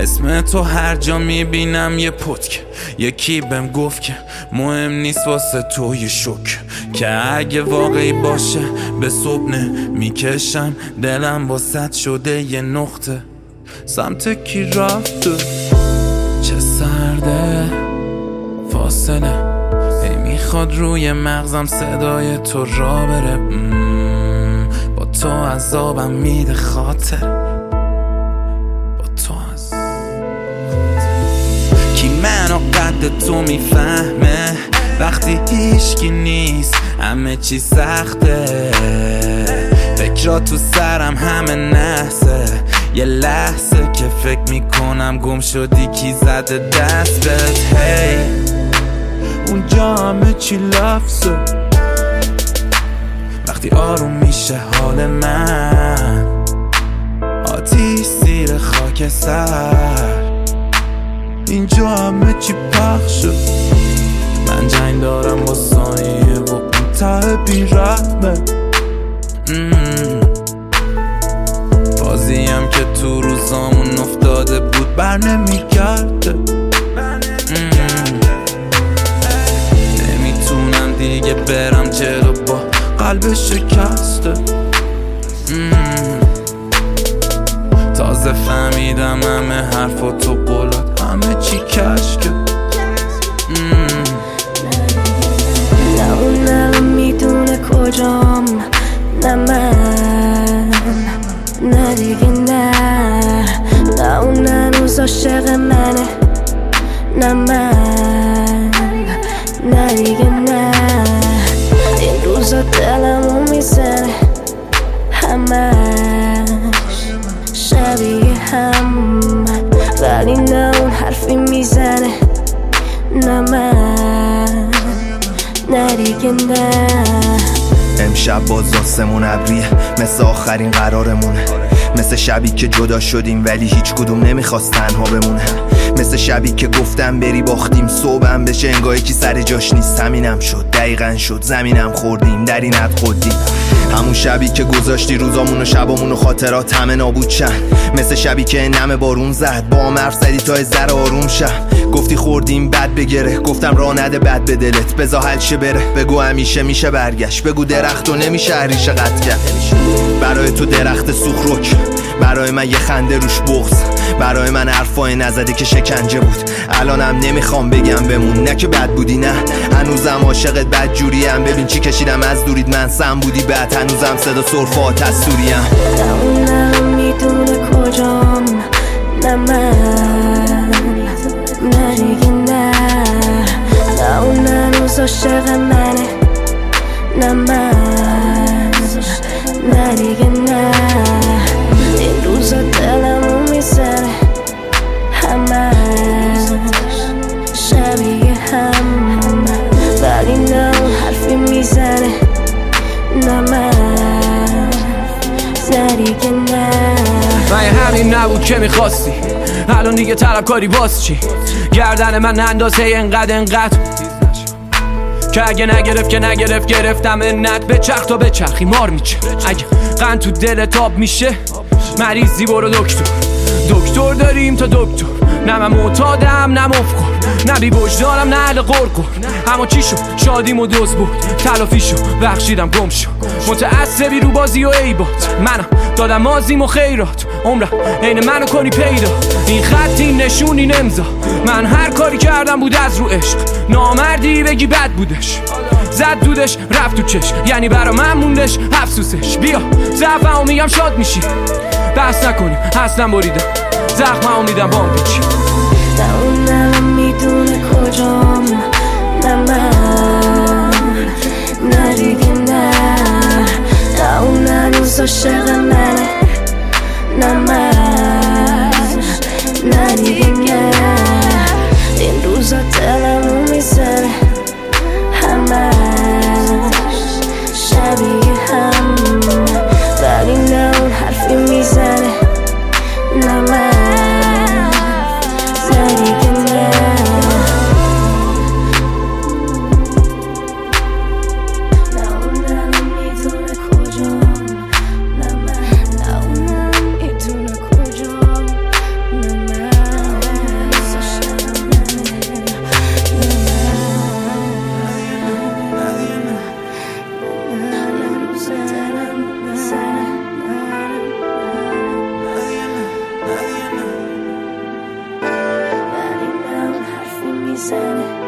اسم تو هر جا میبینم یه پتک. یکی بهم گفت که مهم نیست واسه تو یه شک، که اگه واقعی باشه به صبح میکشم دلم واسط شده یه نقطه. سمت کی رفته چه سرده فاصله، ای میخواد روی مغزم صدای تو را بره. با تو عذابم میده خاطر، با تو از کی منو قد تو میفهمه وقتی هیچکی نیست همه چی سخته. فکرها تو سرم همه نحسه، یه لحظه که فکر میکنم گم شدی کی زده دست بهت. هی اونجا همه چی لفظه وقتی آروم میشه حال من. آتیش زیر خاک سر اینجا همه چی پخشه. من جنگ دارم با سایه و اون ته بیرحمه. بازیم که تو روزامون افتاده بود بر نمیگرده. نمیتونم دیگه برم جلو با قلب شکسته. تازه فهمیدم همه حرف و تو قولات همه چی کشکه. نه اون الان میدونه کجام، نه من، نه دیگه نه اون هنوز عاشق منه، نه من، نه دیگه نه. این روزا دلمو میزنه همش شبیه هم، ولی نه اون حرفی میزنه، نه من، نه دیگه نه. امشب باز آسمون ابریه مثل آخرین قرارمونه، مثل شبی که جدا شدیم ولی هیچ کدوم نمیخواست تنها بمونه، مثل شبی که گفتم بری باختیم صبحم بشه انگاه کی سر جاش نیست. همینم شد دقیقاً شد زمینم خوردیم در این حد خودیم. همون شبی که گذاشتی روزامون و شبامون و خاطرات همه نابود شن، مثل شبی که نم بارون زد با هم حرف زدی تا ذره آروم شم. گفتی خوردیم بد بگره، گفتم راه نده بد به دلت، بذار حل شه بره. بگو همیشه میشه برگشت، بگو درخت و نمیشه ریشه قطع کرد. برای تو درخت سوخروک، برای من یه خنده روش بغض، برای من حرفای نزده که شکنجه بود. الانم نمیخوام بگم بمون، نه که بد بودی نه هنوزم عاشقت بد جوریم. ببین چی کشیدم از دورید من سم بودی بعد هنوزم صدا سرفات از سوریم. نه اون الان میدونه کجام، نه من، نه دیگه نه اون هنوز عاشق منه، نه من، نه دیگه نه. این روزا دلمو میزنه همش شبیه هم، ولی نه اون حرفی میزنه، نه من، نه دیگه نه. من همین نبود که میخواستی، الان دیگه طلبکاری باز چی؟ گردن من اندازه انقدر که اگه نگرفت که نگرفت گرفتم انت به چرخ تا به چرخی مار میچه. اگه قند تو دل تاب میشه مریضی برو دکتر داریم تا دکتر. نه من معتادم نه مفکر، نه بی وجدانم نه اهل قرقر. اما چی شد شادیم و دوز بود تلافی شد بخشیدم گم شد. متعصبی رو بازی و عیبات، منم دادم مازیم و خیرات. عمرم عین منو کنی پیدا، این خط این نشون این امضا. من هر کاری کردم بود از رو عشق، نامردی بگی بد بودش. زد دودش رفت تو چش، یعنی برا من موندش افسوسش. بیا ضعفمو میگم شاد میشی، بحث نکنیم اصلا بریدم زخممو میدم بام پیچی. نه اون الان میدونه کجام، نه من، نه دیگه نه اون هنوز عاشق منه، نه من، نه دیگه نه. این روزا دلمو میزنه همش شبیه هم، ولی نه اون حرفی میزنه، نه من، نه دیگه نه. میزنه